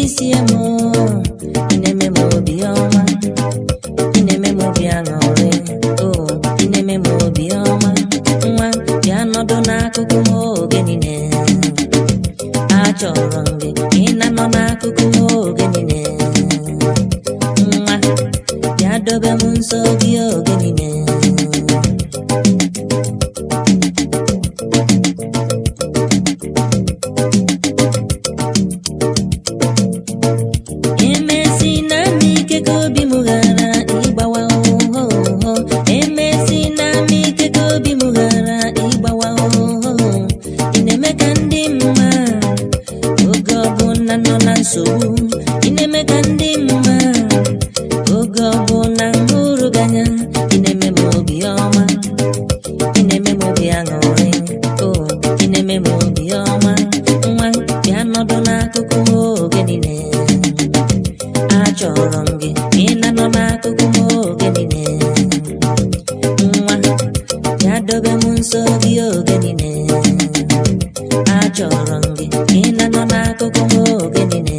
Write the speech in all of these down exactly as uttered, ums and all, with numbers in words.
isi emo, ineme mo bioma, ineme mo bianore, oh, ineme mo bioma, nwa biano dona kukumo genine, achoronge, inanona kukumo genine, nwa biadobe munso gio genine. So ineme kandima ogo bona nguruganya ineme mo bioma ineme mo biangore oh ineme mo bioma nwa piano dona kukumo genine achoronge ina nona kukumo genine nwa yadobe munso dio genine achoronge ina nona kukumo genine.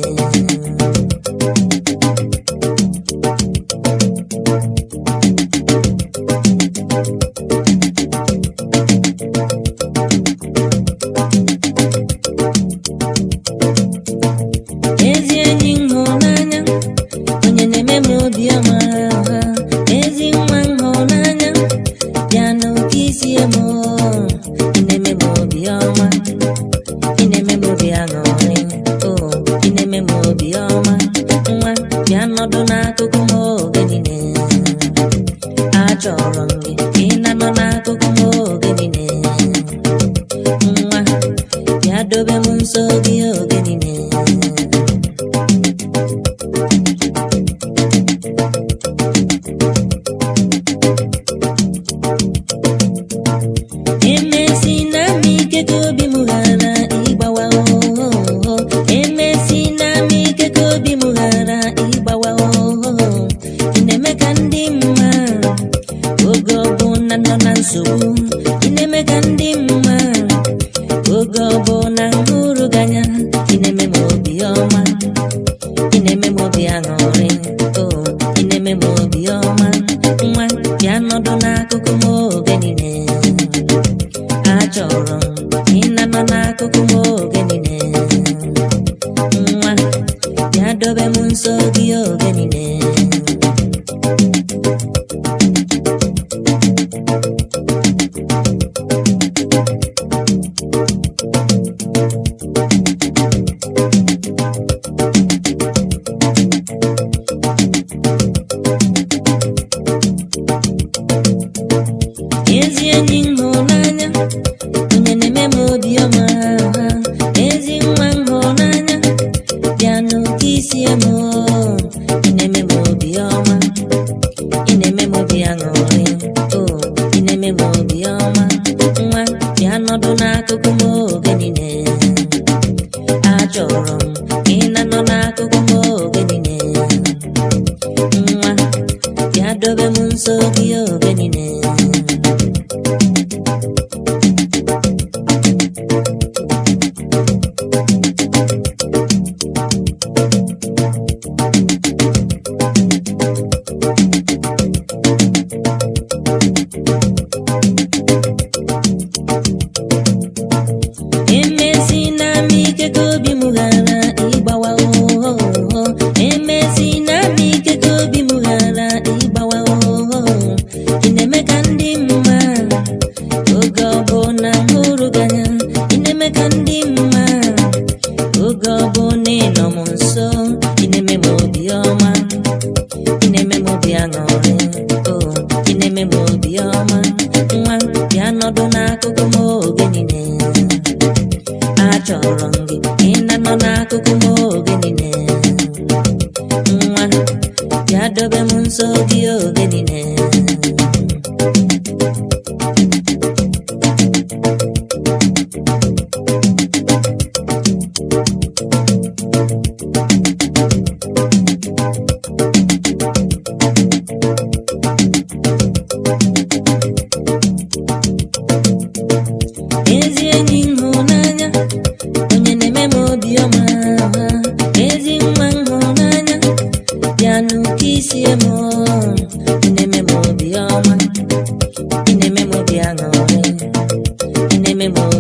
Ezi enyi hụnanya onye na-eme m obiọma ezi nwa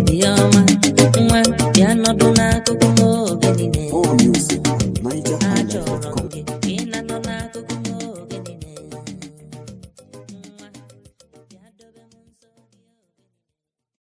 obiọma nwa bịa nọdụ n'akụkụ